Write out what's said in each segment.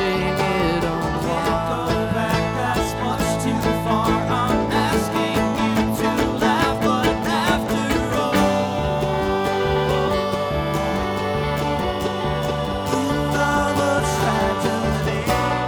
bring it on. Can't go back, that's much too far. I'm asking you to laugh, but after all, another tragedy.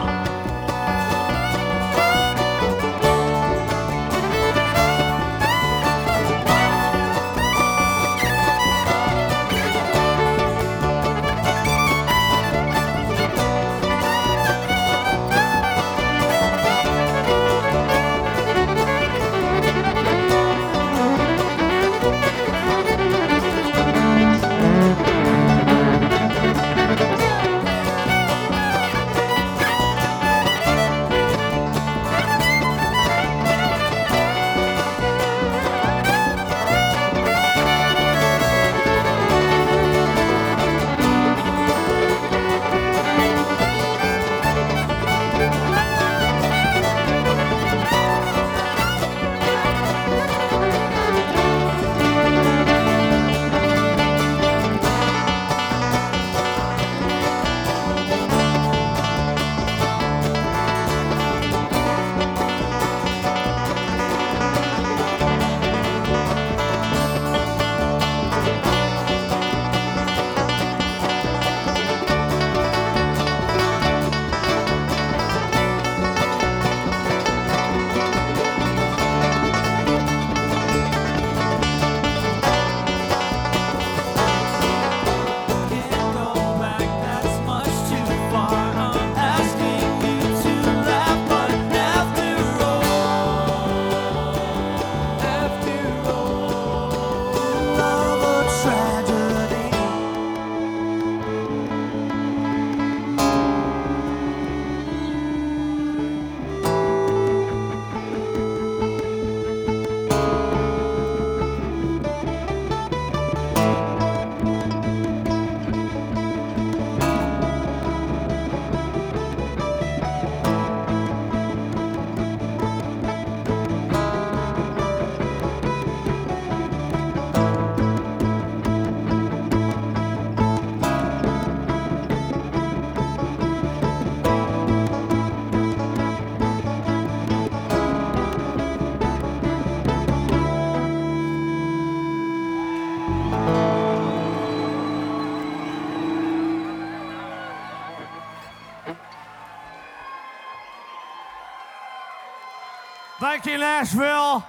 Thank you, Nashville.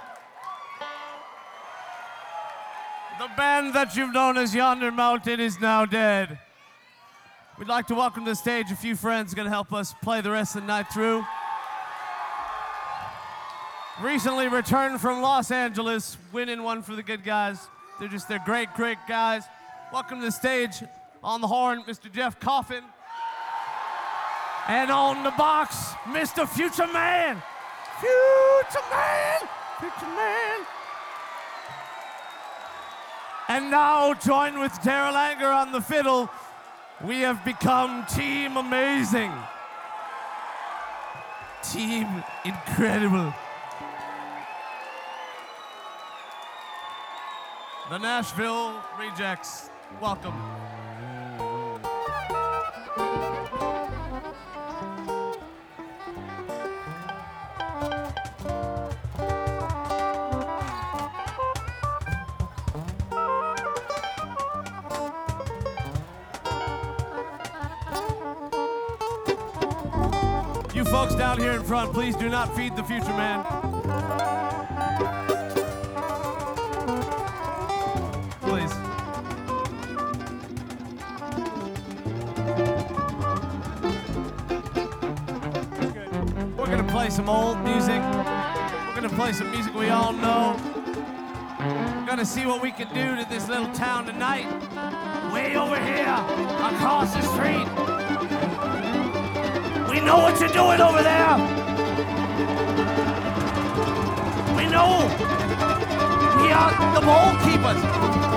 The band that you've known as Yonder Mountain is now dead. We'd like to welcome to the stage a few friends going to help us play the rest of the night through. Recently returned from Los Angeles, winning one for the good guys. They're great, great guys. Welcome to the stage on the horn, Mr. Jeff Coffin. And on the box, Mr. Future Man. Future Man, Future Man. And now, joined with Daryl Anger on the fiddle, we have become Team Amazing. Team Incredible. The Nashville Rejects. Welcome. You folks down here in front, please do not feed the Future Man. Please. We're gonna play some old music. We're gonna play some music we all know. We're gonna see what we can do to this little town tonight. Way over here, across the street. We know what you're doing over there. We know. We are the ball keepers.